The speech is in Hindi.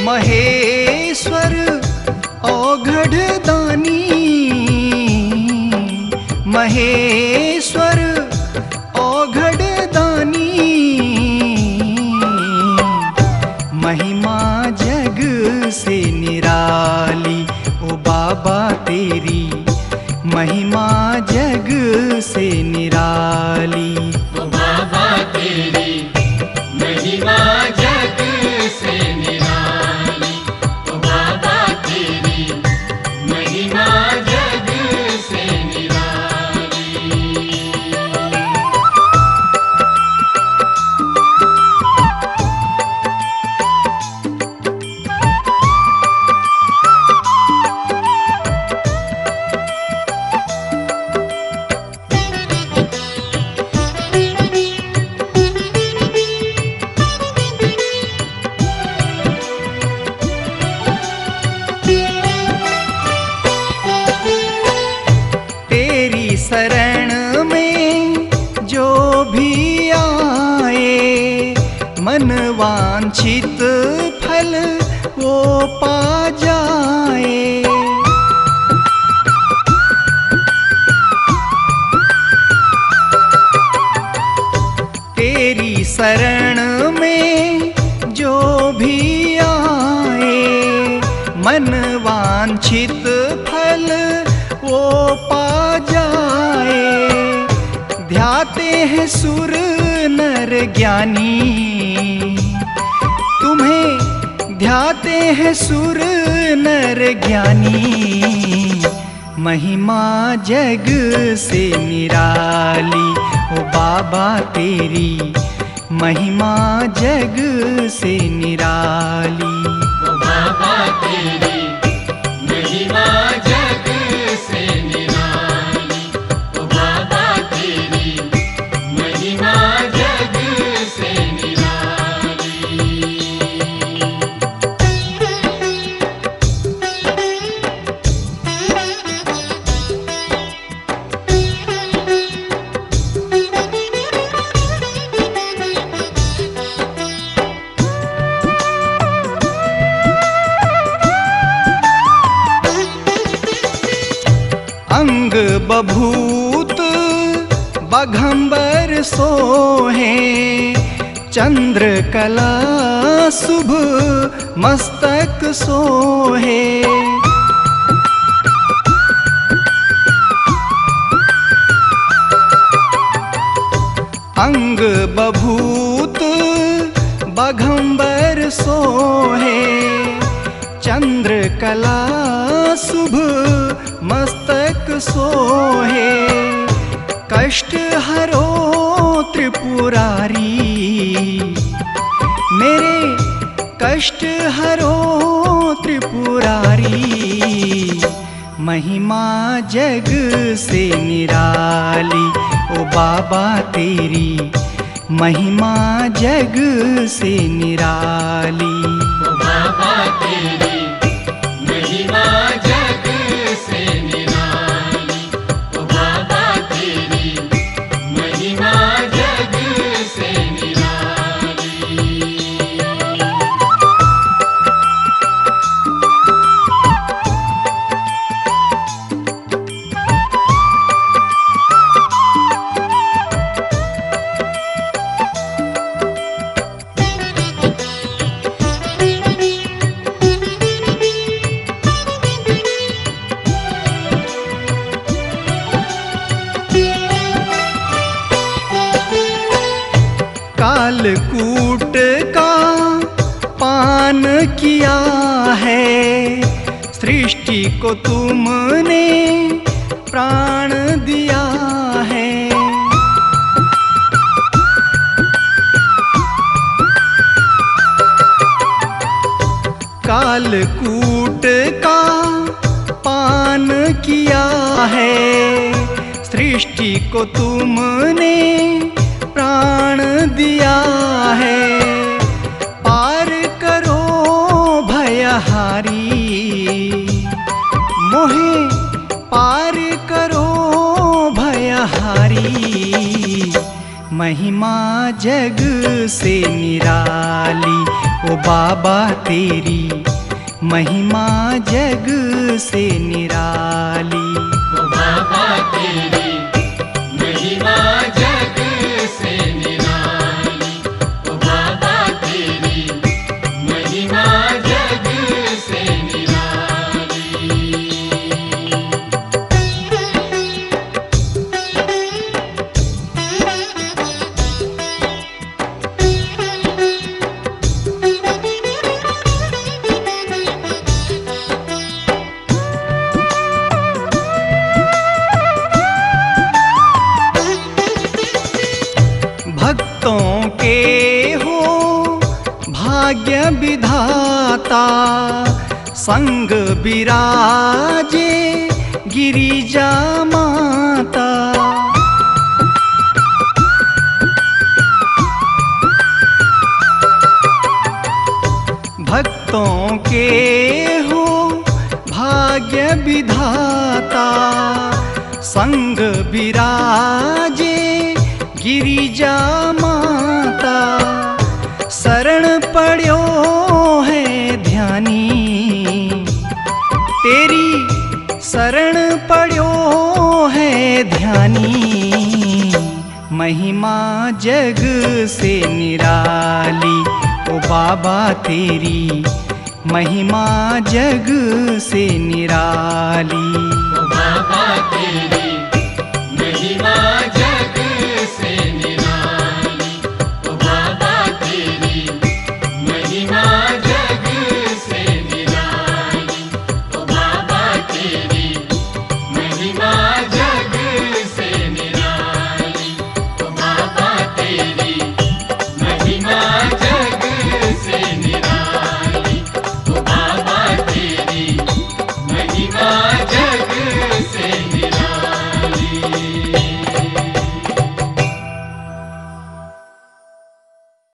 महेश्वर औघड़ दानी, महेश्वर औघड़ दानी, महिमा जग से निराली ओ बाबा तेरी, महिमा जग से निराली ओ बाबा तेरी, महिमा जग से निराली, ओ बाबा तेरी, महिमा जग से निराली। शरण में जो भी आए, मन वांछित फल वो पा जाए। तेरी शरण में जो भी आए, मन वांछित फल वो पा जाए। ध्याते हैं सुर नर ज्ञानी, तुम्हें ध्याते हैं सुर नर ज्ञानी, महिमा जग से निराली ओ बाबा तेरी, महिमा जग से निराली ओ बाबा तेरी, महिमा जग से निराली, ओ बाबा तेरी, महिमा जग से निराली। अंग बभूत बघंबर सोहे, चंद्र कला शुभ मस्तक सोहे। अंग बभूत बघंबर सोहे, चंद्र कला शुभ मस्तक सोहे। कष्ट हरो त्रिपुरारी, मेरे कष्ट हरो त्रिपुरारी, महिमा जग से निराली ओ बाबा तेरी, महिमा जग से निराली ओ बाबा तेरी, महिमा जग से निराली, ओ बाबा तेरी, महिमा जग से निराली। कालकूट का पान किया है, सृष्टि को तुमने प्राण दिया है। कालकूट का पान किया है, सृष्टि को तुमने प्राण दिया है। पार करो भयहारी, मोहे पार करो भयहारी, महिमा जग से निराली ओ बाबा तेरी महिमा जग से निराली। ओ बाबा तेरी महिमा जग से निराली। ओ बाबा तेरी महिमा जग से निराली। भक्तों के हो भाग्य विधाता, संग विराजे गिरिजा माता। भक्तों के हो भाग्य विधाता, संग विराजे गिरिजा माता। शरण पड़ो है ध्यानी, तेरी शरण पड़ो है ध्यानी। महिमा जग से निराली, ओ बाबा तेरी महिमा जग से निराली।